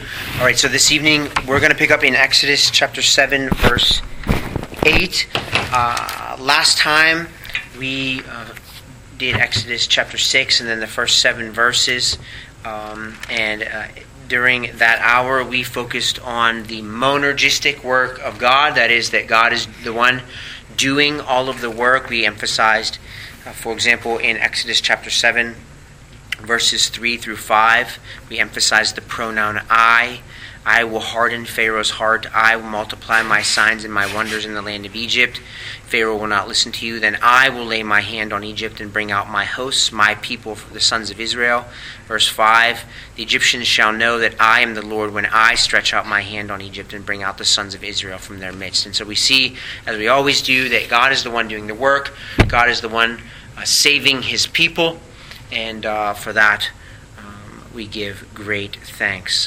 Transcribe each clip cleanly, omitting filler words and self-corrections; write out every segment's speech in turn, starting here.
All right, so this evening we're going to pick up in Exodus chapter 7, verse 8. Last time we did Exodus chapter 6 and then the first 7 verses. During that hour we focused on the monergistic work of God. That is, that God is the one doing all of the work. We emphasized, for example, in Exodus chapter 7, verses 3 through 5, we emphasize the pronoun I. I will harden Pharaoh's heart. I will multiply my signs and my wonders in the land of Egypt. Pharaoh will not listen to you. Then I will lay my hand on Egypt and bring out my hosts, my people, the sons of Israel. Verse 5, the Egyptians shall know that I am the Lord when I stretch out my hand on Egypt and bring out the sons of Israel from their midst. And so we see, as we always do, that God is the one doing the work. God is the one saving his people. And for that, we give great thanks.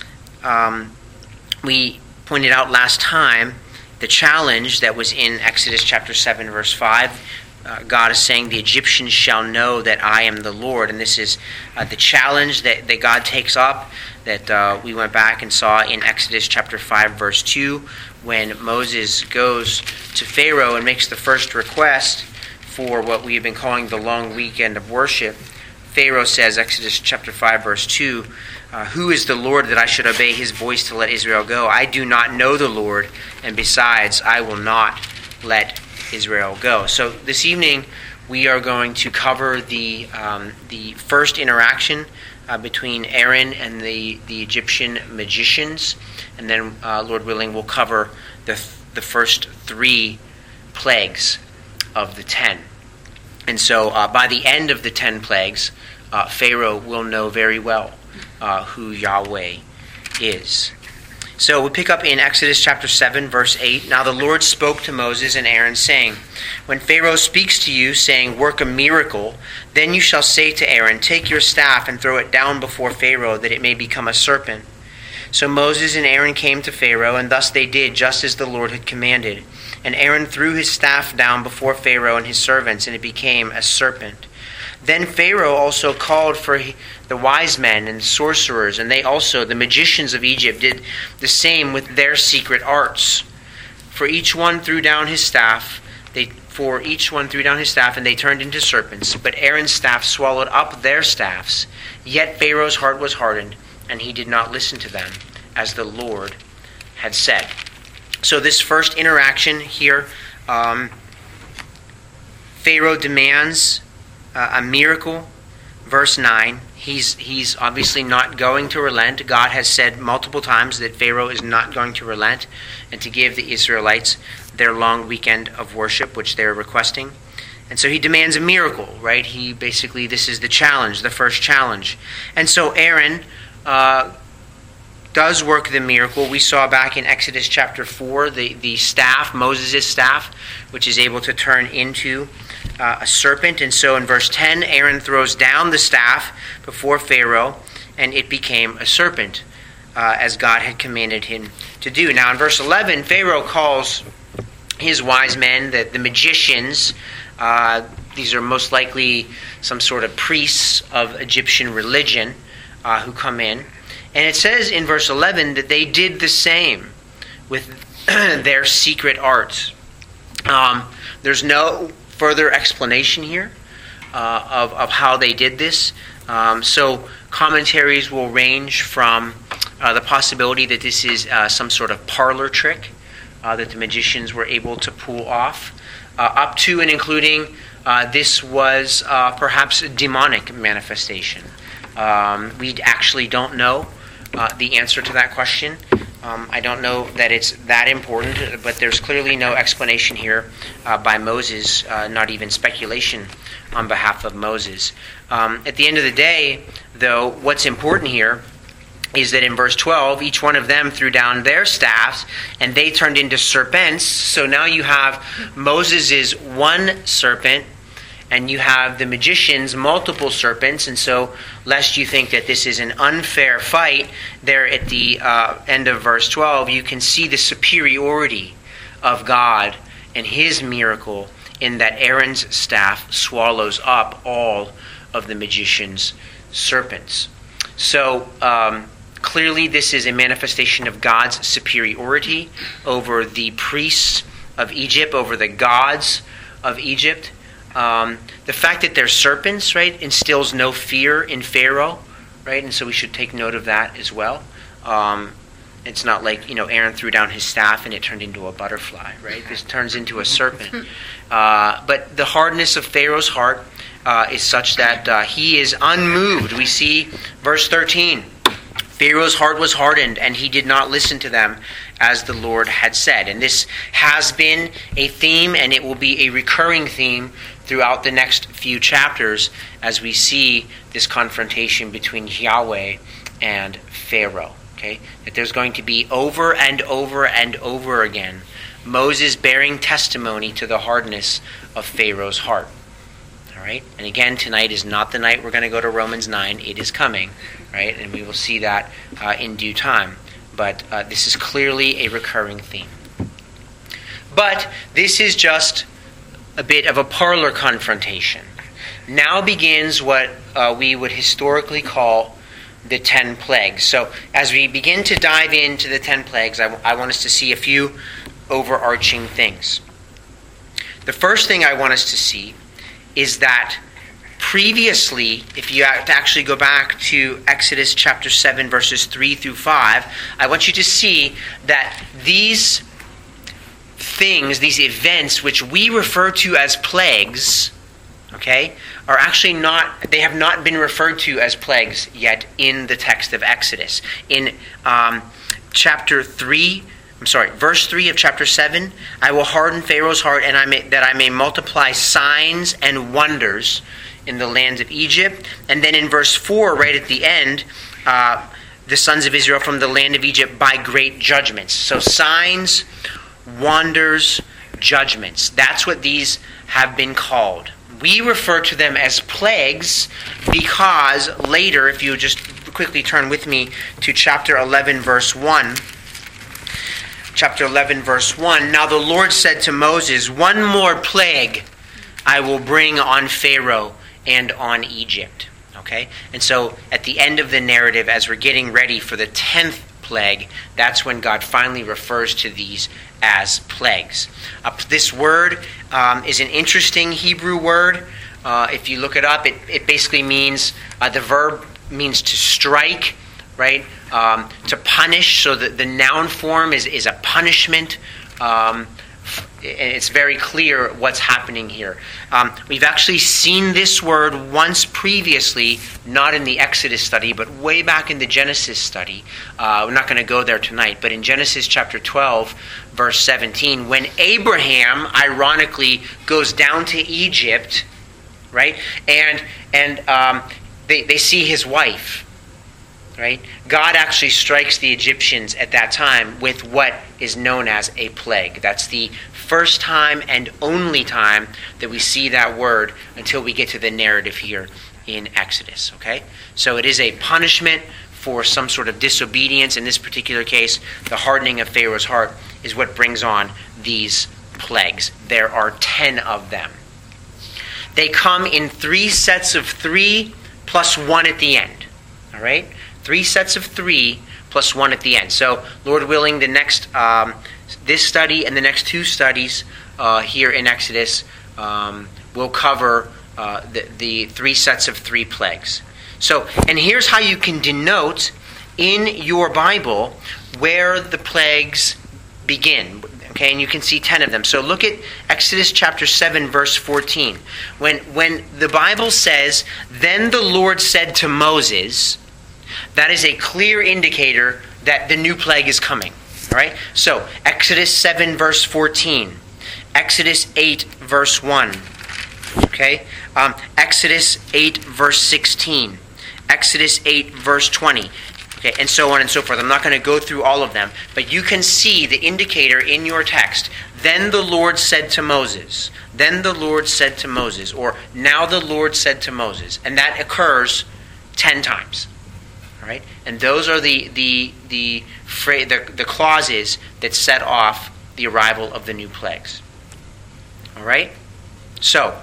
We pointed out last time the challenge that was in Exodus chapter 7, verse 5. God is saying, the Egyptians shall know that I am the Lord. And this is the challenge that God takes up, that we went back and saw in Exodus chapter 5, verse 2, when Moses goes to Pharaoh and makes the first request for what we have been calling the long weekend of worship. Pharaoh says, Exodus chapter 5, verse 2, who is the Lord that I should obey his voice to let Israel go? I do not know the Lord, and besides, I will not let Israel go. So this evening, we are going to cover the first interaction between Aaron and the Egyptian magicians, and then, Lord willing, we'll cover the first 3 plagues of the 10. And so by the end of the 10 plagues, Pharaoh will know very well who Yahweh is. So we pick up in Exodus chapter 7, verse 8. Now the Lord spoke to Moses and Aaron, saying, when Pharaoh speaks to you, saying, work a miracle, then you shall say to Aaron, take your staff and throw it down before Pharaoh, that it may become a serpent. So Moses and Aaron came to Pharaoh, and thus they did, just as the Lord had commanded. And Aaron threw his staff down before Pharaoh and his servants, and it became a serpent. Then Pharaoh also called for the wise men and sorcerers, and they also, the magicians of Egypt, did the same with their secret arts. For each one threw down his staff, and they turned into serpents. But Aaron's staff swallowed up their staffs. Yet Pharaoh's heart was hardened, and he did not listen to them, as the Lord had said. So this first interaction here, Pharaoh demands a miracle. Verse 9, he's obviously not going to relent. God has said multiple times that Pharaoh is not going to relent and to give the Israelites their long weekend of worship, which they're requesting. And so he demands a miracle, right? This is the challenge, the first challenge. And so Aaron does work the miracle. We saw back in Exodus chapter 4, the staff, Moses' staff, which is able to turn into a serpent. And so in verse 10, Aaron throws down the staff before Pharaoh, and it became a serpent, as God had commanded him to do. Now in verse 11, Pharaoh calls his wise men, the magicians. These are most likely some sort of priests of Egyptian religion who come in. And it says in verse 11 that they did the same with their secret arts. There's no further explanation here of how they did this. So commentaries will range from the possibility that this is some sort of parlor trick that the magicians were able to pull off, up to and including this was perhaps a demonic manifestation. We actually don't know the answer to that question. I don't know that it's that important, but there's clearly no explanation here by Moses, not even speculation on behalf of Moses. At the end of the day, though, what's important here is that in verse 12, each one of them threw down their staffs, and they turned into serpents. So now you have Moses' one serpent, and you have the magicians' multiple serpents. And so, lest you think that this is an unfair fight, there at the end of verse 12, you can see the superiority of God and his miracle in that Aaron's staff swallows up all of the magicians' serpents. So, Clearly, this is a manifestation of God's superiority over the priests of Egypt, over the gods of Egypt. The fact that they're serpents, right, instills no fear in Pharaoh, right? And so we should take note of that as well. It's not like, Aaron threw down his staff and it turned into a butterfly, right? This turns into a serpent. But the hardness of Pharaoh's heart is such that he is unmoved. We see verse 13. Pharaoh's heart was hardened, and he did not listen to them as the Lord had said. And this has been a theme, and it will be a recurring theme throughout the next few chapters as we see this confrontation between Yahweh and Pharaoh. Okay? That there's going to be over and over and over again Moses bearing testimony to the hardness of Pharaoh's heart. All right? And again, tonight is not the night we're going to go to Romans 9. It is coming. Right? And we will see that in due time. But this is clearly a recurring theme. But this is just a bit of a parlor confrontation. Now begins what we would historically call the 10 plagues. So as we begin to dive into the 10 plagues, I want us to see a few overarching things. The first thing I want us to see is that previously, if you actually go back to Exodus chapter 7, verses 3 through 5, I want you to see that these things, these events, which we refer to as plagues, okay, are actually not, they have not been referred to as plagues yet in the text of Exodus. In verse 3 of chapter 7, I will harden Pharaoh's heart that I may multiply signs and wonders in the land of Egypt. And then in verse 4, right at the end, the sons of Israel from the land of Egypt by great judgments. So signs, wonders, judgments. That's what these have been called. We refer to them as plagues because later, if you just quickly turn with me to chapter 11, verse 1. Chapter 11, verse 1. Now the Lord said to Moses, one more plague I will bring on Pharaoh and on Egypt. Okay? And so at the end of the narrative, as we're getting ready for the 10th plague, that's when God finally refers to these as plagues. This word is an interesting Hebrew word. If you look it up, it basically means, the verb means to strike, right? To punish. So the noun form is a punishment. It's very clear what's happening here. We've actually seen this word once previously, not in the Exodus study, but way back in the Genesis study. We're not going to go there tonight, but in Genesis chapter 12, verse 17, when Abraham, ironically, goes down to Egypt, right, and they see his wife, right? God actually strikes the Egyptians at that time with what is known as a plague. That's the first time and only time that we see that word until we get to the narrative here in Exodus, okay? So it is a punishment for some sort of disobedience. In this particular case, the hardening of Pharaoh's heart is what brings on these plagues. There are 10 of them. They come in 3 sets of 3 plus 1 at the end, all right? 3 sets of 3 plus 1 at the end. So, Lord willing, the next this study and the next 2 studies here in Exodus will cover the 3 sets of 3 plagues. So, and here's how you can denote in your Bible where the plagues begin. Okay, and you can see 10 of them. So look at Exodus chapter 7, verse 14. When the Bible says, then the Lord said to Moses, that is a clear indicator that the new plague is coming. All right? So, Exodus 7, verse 14. Exodus 8, verse 1. Okay? Exodus 8, verse 16. Exodus 8, verse 20. Okay, and so on and so forth. I'm not going to go through all of them, but you can see the indicator in your text. Then the Lord said to Moses. Then the Lord said to Moses. Or, now the Lord said to Moses. And that occurs 10 times. Right? And those are the clauses that set off the arrival of the new plagues. All right? So,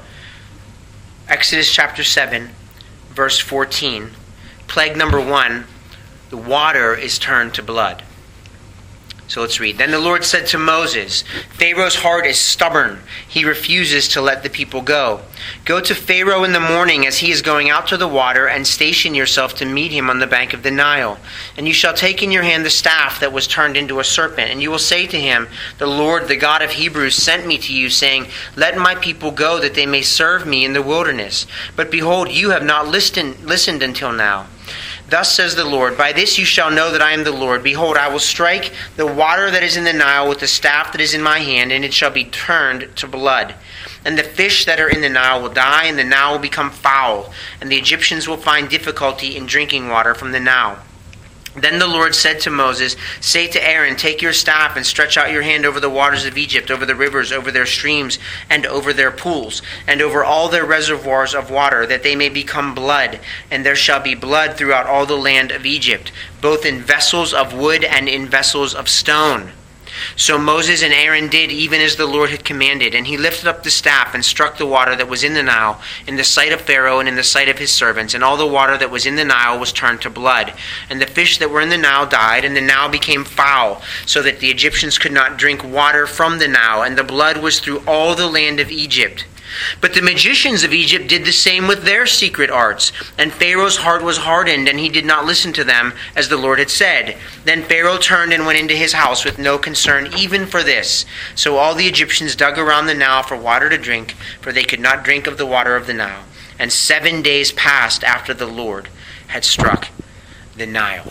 Exodus chapter 7, verse 14. Plague number 1, the water is turned to blood. So let's read. Then the Lord said to Moses, Pharaoh's heart is stubborn. He refuses to let the people go. Go to Pharaoh in the morning as he is going out to the water, and station yourself to meet him on the bank of the Nile. And you shall take in your hand the staff that was turned into a serpent, and you will say to him, The Lord, the God of Hebrews, sent me to you, saying, Let my people go, that they may serve me in the wilderness. But behold, you have not listened until now. Thus says the Lord, By this you shall know that I am the Lord. Behold, I will strike the water that is in the Nile with the staff that is in my hand, and it shall be turned to blood. And the fish that are in the Nile will die, and the Nile will become foul, and the Egyptians will find difficulty in drinking water from the Nile. Then the Lord said to Moses, Say to Aaron, Take your staff and stretch out your hand over the waters of Egypt, over the rivers, over their streams, and over their pools, and over all their reservoirs of water, that they may become blood. And there shall be blood throughout all the land of Egypt, both in vessels of wood and in vessels of stone. So Moses and Aaron did even as the Lord had commanded, and he lifted up the staff and struck the water that was in the Nile in the sight of Pharaoh and in the sight of his servants, and all the water that was in the Nile was turned to blood. And the fish that were in the Nile died, and the Nile became foul, so that the Egyptians could not drink water from the Nile, and the blood was through all the land of Egypt. But the magicians of Egypt did the same with their secret arts, and Pharaoh's heart was hardened, and he did not listen to them, as the Lord had said. Then Pharaoh turned and went into his house with no concern even for this. So all the Egyptians dug around the Nile for water to drink, for they could not drink of the water of the Nile. And 7 days passed after the Lord had struck the Nile.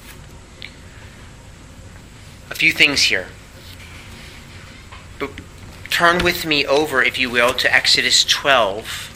A few things here. Turn with me over, if you will, to Exodus 12.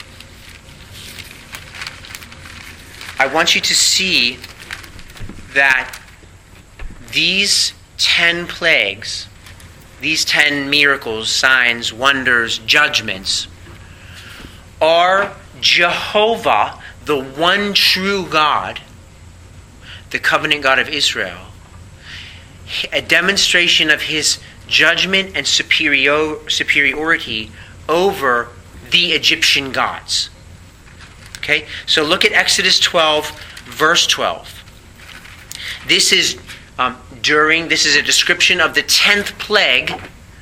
I want you to see that these 10 plagues, these 10 miracles, signs, wonders, judgments, are Jehovah, the one true God, the covenant God of Israel, a demonstration of his judgment and superiority over the Egyptian gods. Okay, so look at Exodus 12, verse 12. This is a description of the 10th plague.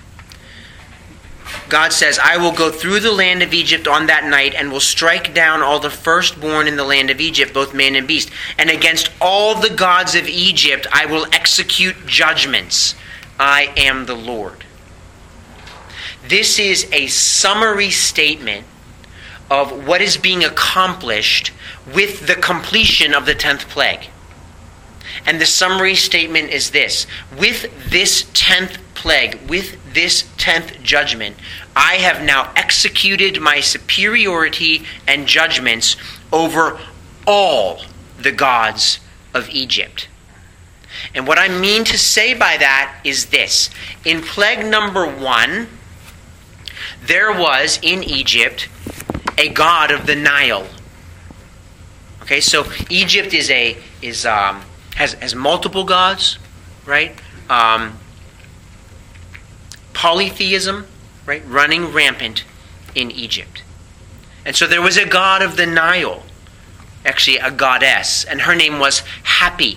God says, I will go through the land of Egypt on that night and will strike down all the firstborn in the land of Egypt, both man and beast. And against all the gods of Egypt I will execute judgments. I am the Lord. This is a summary statement of what is being accomplished with the completion of the 10th plague. And the summary statement is this. With this 10th plague, with this 10th judgment, I have now executed my superiority and judgments over all the gods of Egypt. And what I mean to say by that is this. In plague number 1, there was in Egypt a god of the Nile. Okay, so Egypt has multiple gods, right? Polytheism, right, running rampant in Egypt. And so there was a god of the Nile, actually a goddess, and her name was Hapi.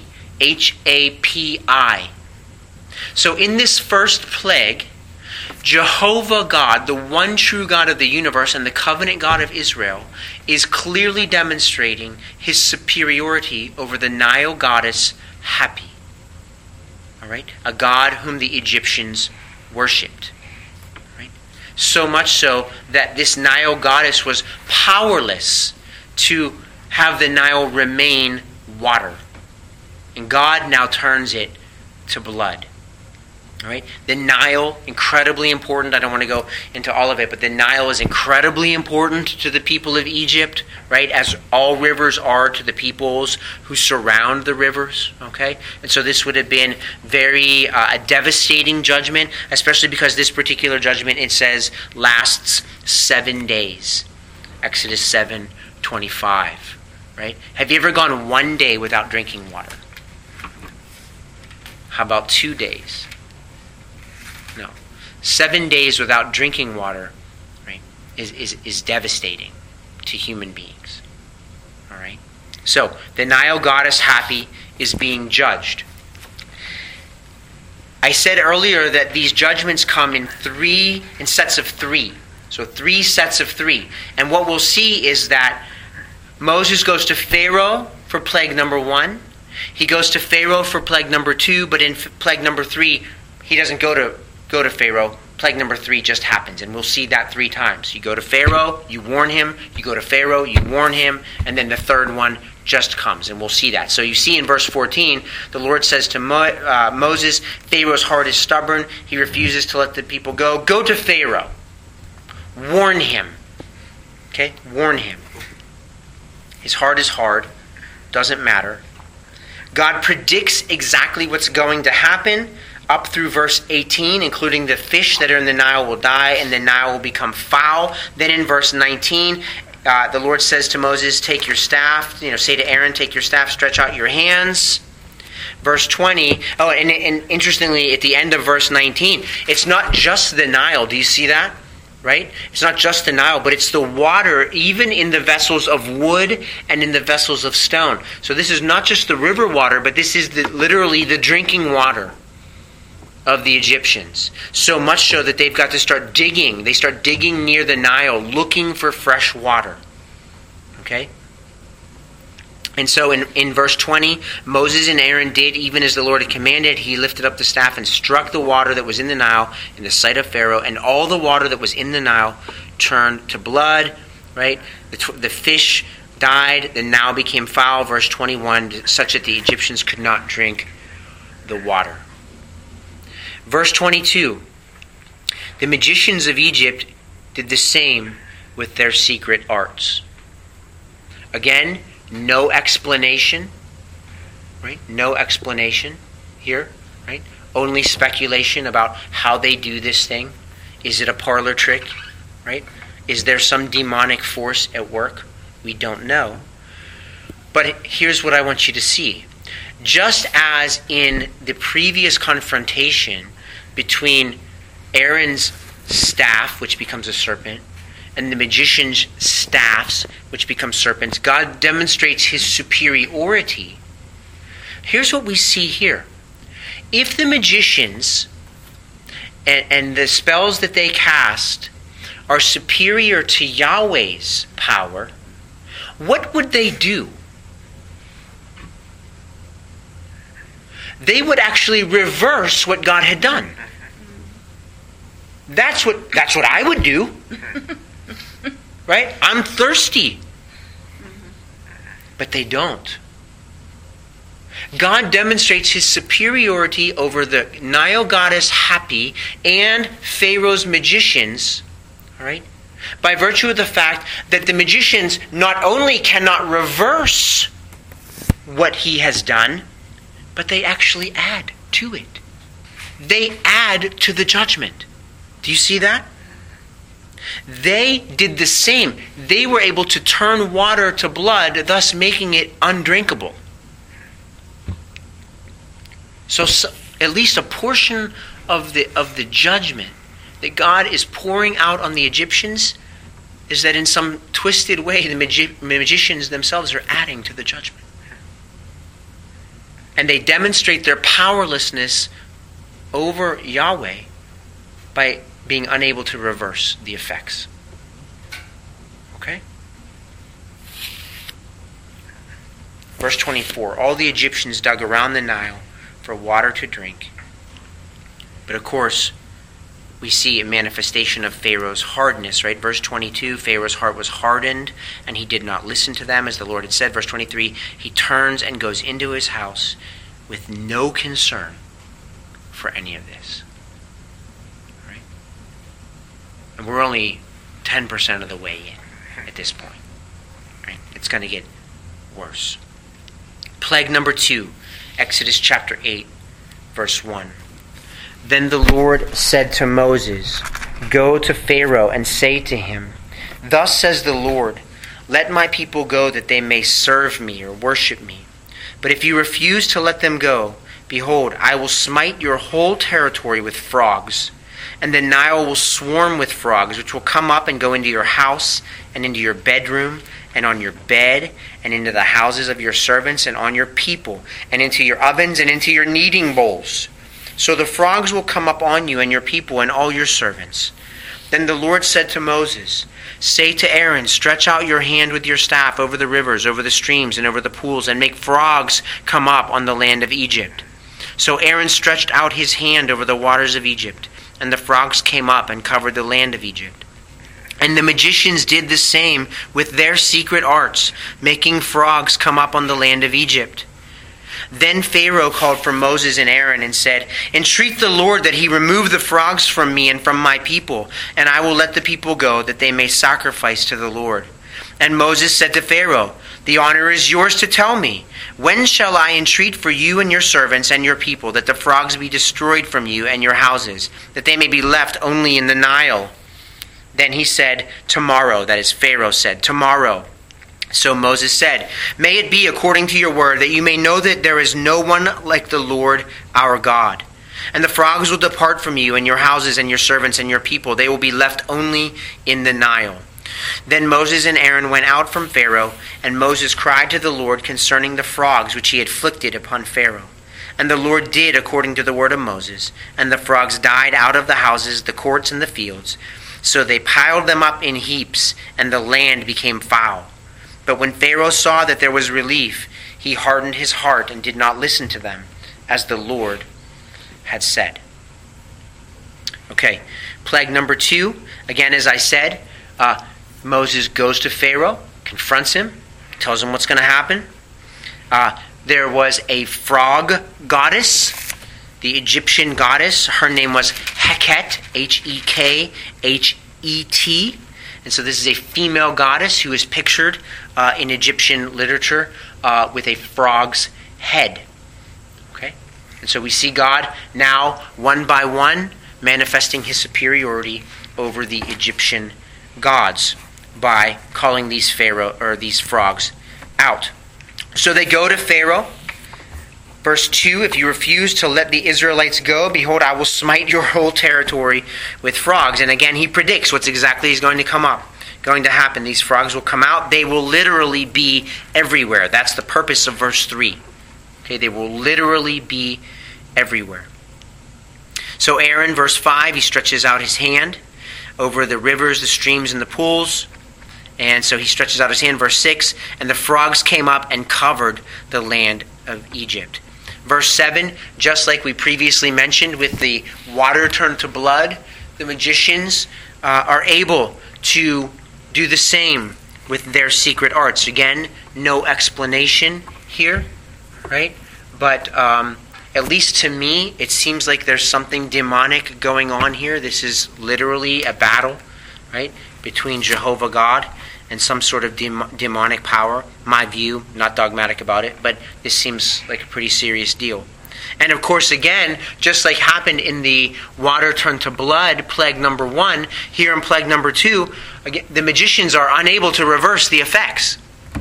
Hapi. So in this first plague, Jehovah God, the one true God of the universe and the covenant God of Israel, is clearly demonstrating his superiority over the Nile goddess Hapi. All right? A god whom the Egyptians worshipped. Right? So much so that this Nile goddess was powerless to have the Nile remain water. And God now turns it to blood. All right? The Nile, incredibly important. I don't want to go into all of it, but the Nile is incredibly important to the people of Egypt, right? As all rivers are to the peoples who surround the rivers, okay? And so this would have been very a devastating judgment, especially because this particular judgment, it says, lasts 7 days. Exodus 7:25, right? Have you ever gone 1 day without drinking water? How about 2 days? No. 7 days without drinking water, right, is devastating to human beings. All right? So, the Nile goddess Hapi is being judged. I said earlier that these judgments come in sets of three. So 3 sets of 3. And what we'll see is that Moses goes to Pharaoh for plague number 1. He goes to Pharaoh for plague number 2, but in plague number 3, he doesn't go to Pharaoh. Plague number 3 just happens, and we'll see that 3 times. You go to Pharaoh, you warn him. You go to Pharaoh, you warn him. And then the third one just comes, and we'll see that. So you see in verse 14, the Lord says to Moses, Pharaoh's heart is stubborn. He refuses to let the people go. Go to Pharaoh. Warn him. Okay? Warn him. His heart is hard. Doesn't matter. God predicts exactly what's going to happen up through verse 18, including the fish that are in the Nile will die and the Nile will become foul. Then in verse 19, the Lord says to Moses, take your staff, say to Aaron, take your staff, stretch out your hands. Verse 20, and interestingly, at the end of verse 19, it's not just the Nile. Do you see that? Right? It's not just the Nile, but it's the water, even in the vessels of wood and in the vessels of stone. So this is not just the river water, but this is literally the drinking water of the Egyptians. So much so that they've got to start digging. They start digging near the Nile, looking for fresh water. Okay? And so in verse 20, Moses and Aaron did even as the Lord had commanded. He lifted up the staff and struck the water that was in the Nile in the sight of Pharaoh, and all the water that was in the Nile turned to blood. Right? The fish died, the Nile became foul, verse 21, such that the Egyptians could not drink the water. Verse 22, the magicians of Egypt did the same with their secret arts. Again, no explanation, right? No explanation here, right? Only speculation about how they do this thing. Is it a parlor trick, right? Is there some demonic force at work? We don't know. But here's what I want you to see. Just as in the previous confrontation between Aaron's staff, which becomes a serpent, and the magician's staffs, which become serpents, God demonstrates his superiority. Here's what we see here. If the magicians and the spells that they cast are superior to Yahweh's power, what would they do? They would actually reverse what God had done. That's what I would do. Right? I'm thirsty. But they don't. God demonstrates his superiority over the Nile goddess Hapi and Pharaoh's magicians, all right, by virtue of the fact that the magicians not only cannot reverse what he has done, but they actually add to it. They add to the judgment. Do you see that? They did the same. They were able to turn water to blood, thus making it undrinkable. So at least a portion of the judgment that God is pouring out on the Egyptians is that in some twisted way the magicians themselves are adding to the judgment. And they demonstrate their powerlessness over Yahweh by being unable to reverse the effects. Okay? Verse 24, all the Egyptians dug around the Nile for water to drink. But of course, we see a manifestation of Pharaoh's hardness, right? Verse 22, Pharaoh's heart was hardened, and he did not listen to them, as the Lord had said. Verse 23, he turns and goes into his house with no concern for any of this. Right? And we're only 10% of the way in at this point. Right? It's going to get worse. Plague number 2, Exodus chapter 8, verse 1. Then the Lord said to Moses, go to Pharaoh and say to him, thus says the Lord, let my people go that they may serve me or worship me. But if you refuse to let them go, behold, I will smite your whole territory with frogs, and the Nile will swarm with frogs, which will come up and go into your house and into your bedroom and on your bed, and into the houses of your servants, and on your people, and into your ovens, and into your kneading bowls. So the frogs will come up on you and your people and all your servants. Then the Lord said to Moses, say to Aaron, stretch out your hand with your staff over the rivers, over the streams, and over the pools, and make frogs come up on the land of Egypt. So Aaron stretched out his hand over the waters of Egypt, and the frogs came up and covered the land of Egypt. And the magicians did the same with their secret arts, making frogs come up on the land of Egypt. Then Pharaoh called for Moses and Aaron and said, entreat the Lord that he remove the frogs from me and from my people, and I will let the people go, that they may sacrifice to the Lord. And Moses said to Pharaoh, the honor is yours to tell me, when shall I entreat for you and your servants and your people, that the frogs be destroyed from you and your houses, that they may be left only in the Nile? Then he said, tomorrow, that is Pharaoh said, tomorrow. So Moses said, may it be according to your word, that you may know that there is no one like the Lord our God. And the frogs will depart from you and your houses and your servants and your people. They will be left only in the Nile. Then Moses and Aaron went out from Pharaoh, and Moses cried to the Lord concerning the frogs which he had afflicted upon Pharaoh. And the Lord did according to the word of Moses, and the frogs died out of the houses, the courts, and the fields. So they piled them up in heaps, and the land became foul. But when Pharaoh saw that there was relief, he hardened his heart and did not listen to them, as the Lord had said. Okay, plague number 2. Again, as I said, Moses goes to Pharaoh, confronts him, tells him what's going to happen. There was a frog goddess, the Egyptian goddess. Her name was Heket, Hekhet. And so this is a female goddess who is pictured in Egyptian literature with a frog's head. Okay? And so we see God now, one by one, manifesting his superiority over the Egyptian gods by calling these frogs out. So they go to Pharaoh. Verse 2, if you refuse to let the Israelites go, behold, I will smite your whole territory with frogs. And again, he predicts what's exactly is going to happen. These frogs will come out. They will literally be everywhere. That's the purpose of verse 3. Okay, they will literally be everywhere. So Aaron, verse 5, he stretches out his hand over the rivers, the streams, and the pools. And so he stretches out his hand, verse 6, and the frogs came up and covered the land of Egypt. Verse 7, just like we previously mentioned with the water turned to blood, the magicians are able to do the same with their secret arts. Again, no explanation here, right? But at least to me, it seems like there's something demonic going on here. This is literally a battle, right, between Jehovah God and some sort of demonic power. My view, not dogmatic about it, but this seems like a pretty serious deal. And of course, again, just like happened in the water turned to blood, plague number 1, here in plague number 2, again, the magicians are unable to reverse the effects.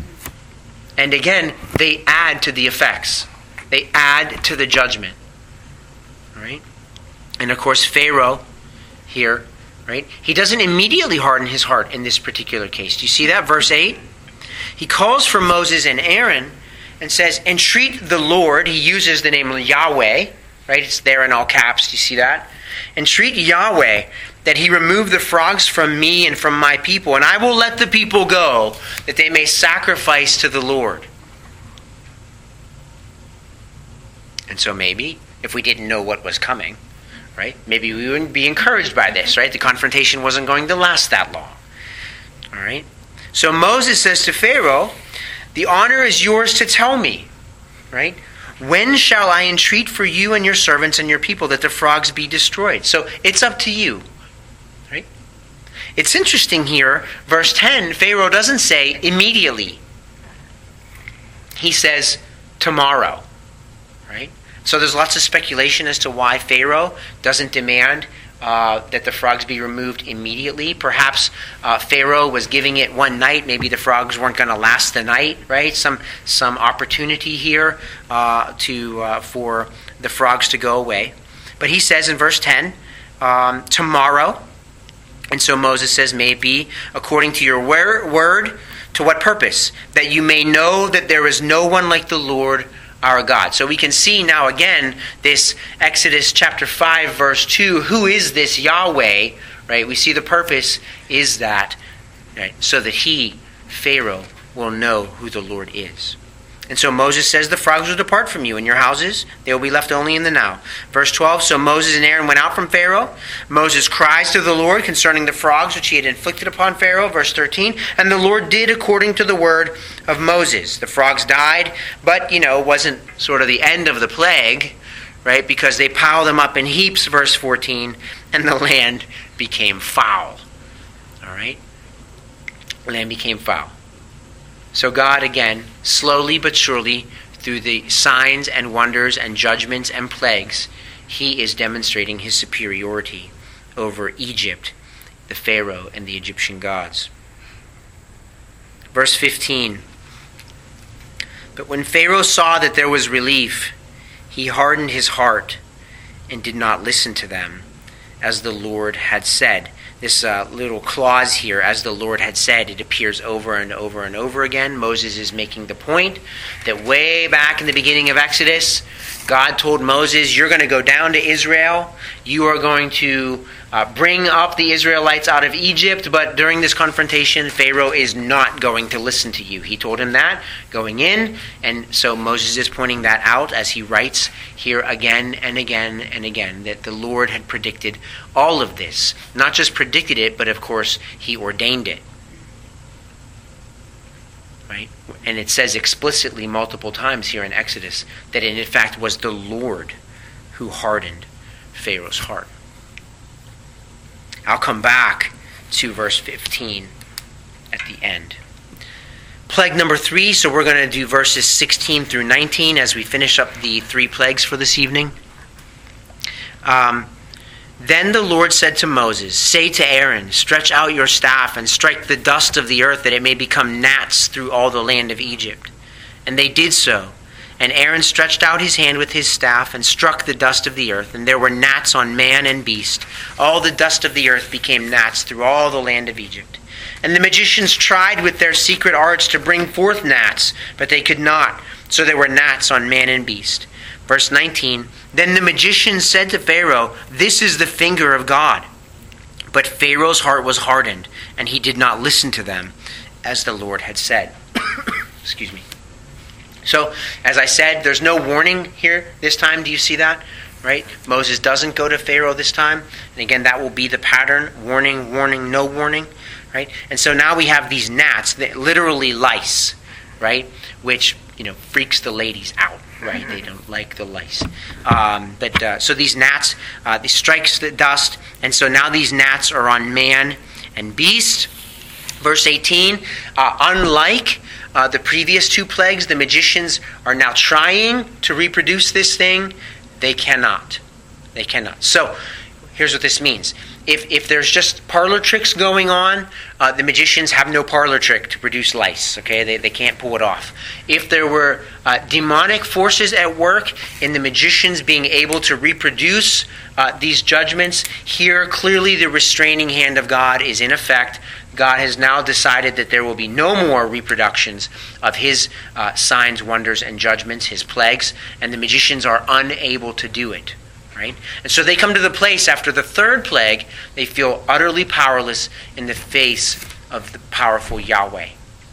And again, they add to the effects. They add to the judgment. Right? And of course, Pharaoh here, right? He doesn't immediately harden his heart in this particular case. Do you see that? Verse 8. He calls for Moses and Aaron and says, entreat the Lord. He uses the name Yahweh, right? It's there in all caps. Do you see that? Entreat Yahweh that he remove the frogs from me and from my people, and I will let the people go, that they may sacrifice to the Lord. And so maybe, if we didn't know what was coming, right? Maybe we wouldn't be encouraged by this, right? The confrontation wasn't going to last that long. All right? So Moses says to Pharaoh, the honor is yours to tell me, right? When shall I entreat for you and your servants and your people that the frogs be destroyed? So it's up to you, right? It's interesting here, verse 10, Pharaoh doesn't say immediately. He says tomorrow, right? So there's lots of speculation as to why Pharaoh doesn't demand that the frogs be removed immediately. Perhaps Pharaoh was giving it one night. Maybe the frogs weren't going to last the night, right? Some opportunity here for the frogs to go away. But he says in verse 10, tomorrow. And so Moses says, may it be according to your word To what purpose? That you may know that there is no one like the Lord our God. So we can see now again this Exodus chapter 5 verse 2. Who is this Yahweh? Right? We see the purpose is that, right, so that he, Pharaoh, will know who the Lord is. And so Moses says, the frogs will depart from you in your houses. They will be left only in the now. Verse 12, so Moses and Aaron went out from Pharaoh. Moses cries to the Lord concerning the frogs which he had inflicted upon Pharaoh. Verse 13, and the Lord did according to the word of Moses. The frogs died, but, wasn't sort of the end of the plague, right? Because they piled them up in heaps, verse 14, and the land became foul. All right? Land became foul. So God, again, slowly but surely, through the signs and wonders and judgments and plagues, he is demonstrating his superiority over Egypt, the Pharaoh, and the Egyptian gods. Verse 15. But when Pharaoh saw that there was relief, he hardened his heart and did not listen to them, as the Lord had said. This little clause here, as the Lord had said, it appears over and over and over again. Moses is making the point that way back in the beginning of Exodus, God told Moses, you're going to go down to Israel. You are going to bring up the Israelites out of Egypt. But during this confrontation, Pharaoh is not going to listen to you. He told him that going in. And so Moses is pointing that out as he writes here again and again and again, that the Lord had predicted all of this. Not just predicted it, but of course, he ordained it. Right? And it says explicitly multiple times here in Exodus that it in fact was the Lord who hardened Pharaoh's heart. I'll come back to verse 15 at the end. Plague number 3, so we're going to do verses 16 through 19 as we finish up the 3 plagues for this evening. Then the Lord said to Moses, say to Aaron, stretch out your staff and strike the dust of the earth that it may become gnats through all the land of Egypt. And they did so. And Aaron stretched out his hand with his staff and struck the dust of the earth, and there were gnats on man and beast. All the dust of the earth became gnats through all the land of Egypt. And the magicians tried with their secret arts to bring forth gnats, but they could not. So there were gnats on man and beast. Verse 19, then the magicians said to Pharaoh, this is the finger of God. But Pharaoh's heart was hardened, and he did not listen to them, as the Lord had said. Excuse me. So, as I said, there's no warning here this time. Do you see that? Right? Moses doesn't go to Pharaoh this time. And again, that will be the pattern. Warning, warning, no warning. Right? And so now we have these gnats, literally lice, right? Which, freaks the ladies out. Right, they don't like the lice. So these gnats, they strikes the dust, and so now these gnats are on man and beast. Verse 18, unlike the previous 2 plagues, the magicians are now trying to reproduce this thing. They cannot. They cannot. So here's what this means. If there's just parlor tricks going on, the magicians have no parlor trick to produce lice. Okay, they can't pull it off. If there were demonic forces at work in the magicians being able to reproduce these judgments, here clearly the restraining hand of God is in effect. God has now decided that there will be no more reproductions of his signs, wonders, and judgments, his plagues, and the magicians are unable to do it. Right? And so they come to the place after the 3rd plague, they feel utterly powerless in the face of the powerful Yahweh.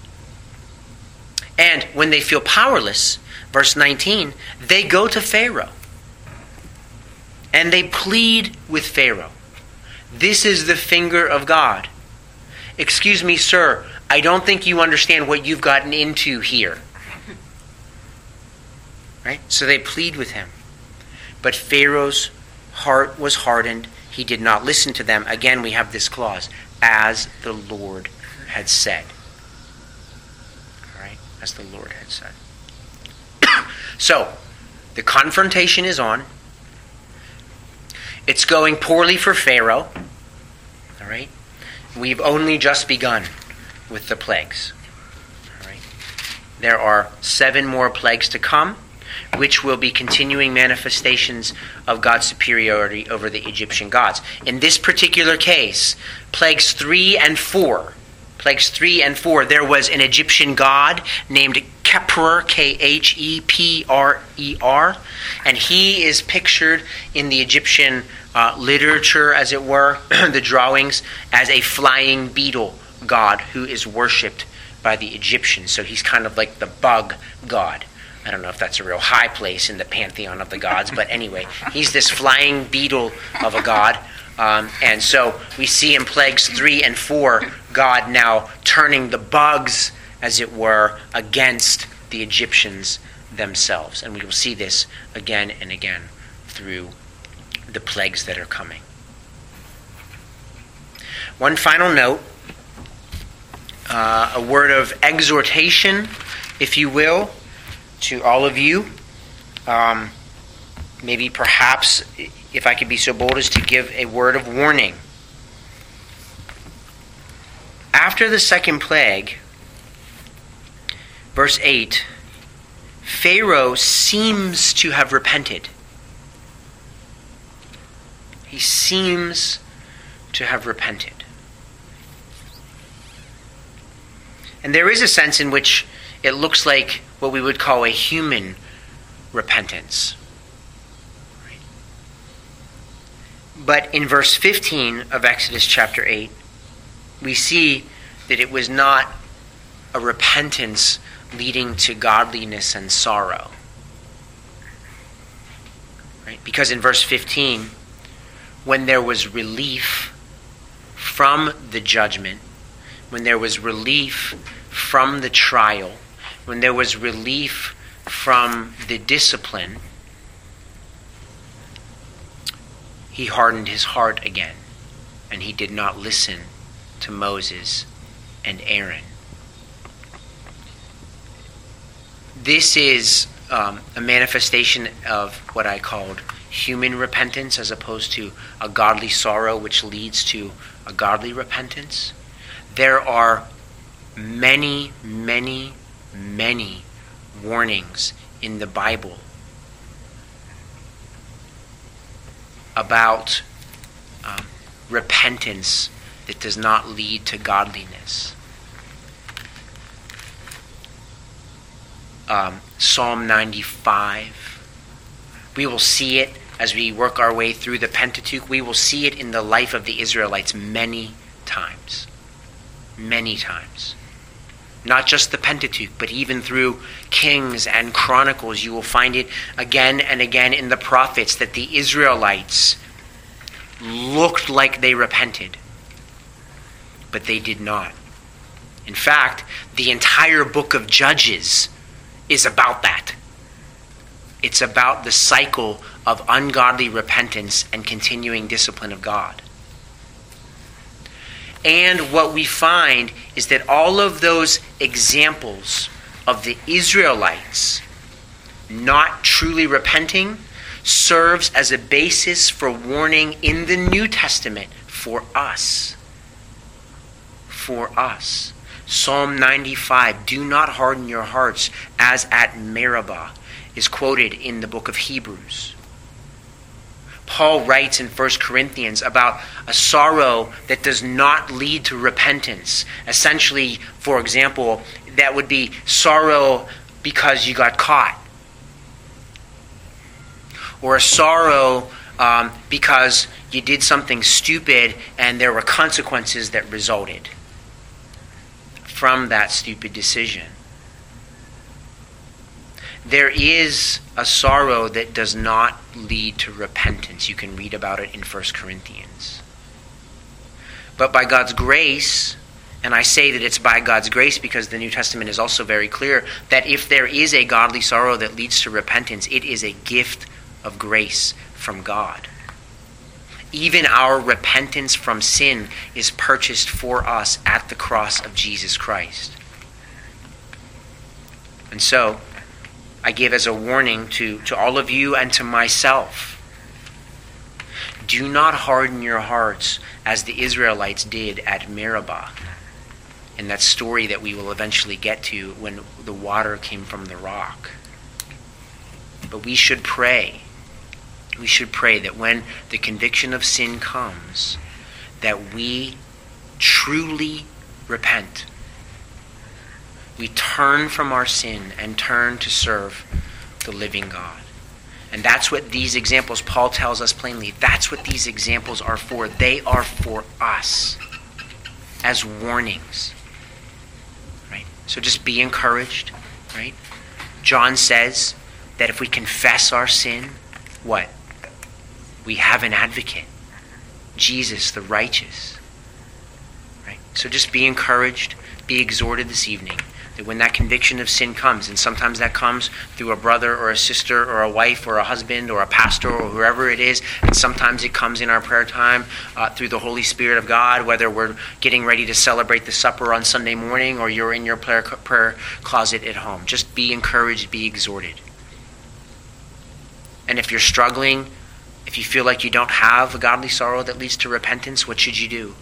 And when they feel powerless, verse 19, they go to Pharaoh. And they plead with Pharaoh. This is the finger of God. Excuse me, sir, I don't think you understand what you've gotten into here. Right? So they plead with him. But Pharaoh's heart was hardened. He did not listen to them. Again, we have this clause, as the Lord had said. All right? As the Lord had said. So, the confrontation is on. It's going poorly for Pharaoh. All right? We've only just begun with the plagues. All right? There are 7 more plagues to come, which will be continuing manifestations of God's superiority over the Egyptian gods. In this particular case, plagues 3 and 4 Plagues 3 and 4, there was an Egyptian god named Kheprer, Kheprer, and he is pictured in the Egyptian literature, as it were, the drawings, as a flying beetle god who is worshipped by the Egyptians. So he's kind of like the bug god. I don't know if that's a real high place in the pantheon of the gods, but anyway, he's this flying beetle of a god. And so we see in Plagues 3 and 4, God now turning the bugs, as it were, against the Egyptians themselves. And we will see this again and again through the plagues that are coming. One final note, a word of exhortation, if you will, to all of you. Maybe perhaps, if I could be so bold as to give a word of warning. After the second plague, verse 8, Pharaoh seems to have repented. He seems to have repented. And there is a sense in which it looks like what we would call a human repentance. But in verse 15 of Exodus chapter 8, we see that it was not a repentance leading to godliness and sorrow. Right? Because in verse 15, when there was relief from the judgment, when there was relief from the trial, when there was relief from the discipline, he hardened his heart again, and he did not listen to Moses and Aaron. This is a manifestation of what I called human repentance as opposed to a godly sorrow which leads to a godly repentance. There are many, many, many warnings in the Bible about repentance that does not lead to godliness. Psalm 95. We will see it as we work our way through the Pentateuch. We will see it in the life of the Israelites many times. Many times. Not just the Pentateuch, but even through Kings and Chronicles, you will find it again and again in the prophets that the Israelites looked like they repented, but they did not. In fact, the entire book of Judges is about that. It's about the cycle of ungodly repentance and continuing discipline of God. And what we find is that all of those examples of the Israelites not truly repenting serves as a basis for warning in the New Testament for us. For us. Psalm 95, do not harden your hearts as at Meribah, is quoted in the book of Hebrews. Paul writes in 1 Corinthians about a sorrow that does not lead to repentance. Essentially, for example, that would be sorrow because you got caught. Or a sorrow because you did something stupid and there were consequences that resulted from that stupid decision. There is a sorrow that does not lead to repentance. You can read about it in 1 Corinthians. But by God's grace, and I say that it's by God's grace because the New Testament is also very clear, that if there is a godly sorrow that leads to repentance, it is a gift of grace from God. Even our repentance from sin is purchased for us at the cross of Jesus Christ. And so, I give as a warning to all of you and to myself, do not harden your hearts as the Israelites did at Meribah, in that story that we will eventually get to when the water came from the rock. But we should pray. We should pray that when the conviction of sin comes, that we truly repent. We turn from our sin and turn to serve the living God. And that's what these examples, Paul tells us plainly, that's what these examples are for. They are for us as warnings. Right? So just be encouraged. Right? John says that if we confess our sin, what? We have an advocate. Jesus, the righteous. Right? So just be encouraged, be exhorted this evening that when that conviction of sin comes, and sometimes that comes through a brother or a sister or a wife or a husband or a pastor or whoever it is, and sometimes it comes in our prayer time through the Holy Spirit of God, whether we're getting ready to celebrate the supper on Sunday morning or you're in your prayer closet at home. Just be encouraged, be exhorted. And if you're struggling, if you feel like you don't have a godly sorrow that leads to repentance, what should you do?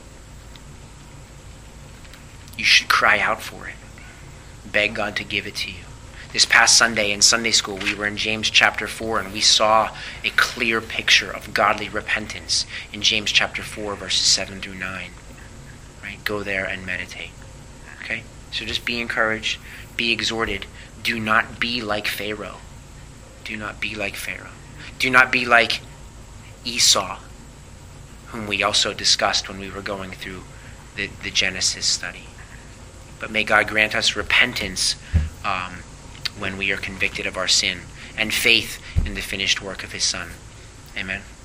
You should cry out for it. Beg God to give it to you. This past Sunday in Sunday school, we were in James chapter 4, and we saw a clear picture of godly repentance in James chapter 4, verses 7 through 9. Right? Go there and meditate. Okay? So just be encouraged, be exhorted. Do not be like Pharaoh. Do not be like Pharaoh. Do not be like Esau, whom we also discussed when we were going through the Genesis study. But may God grant us repentance when we are convicted of our sin, and faith in the finished work of his Son. Amen.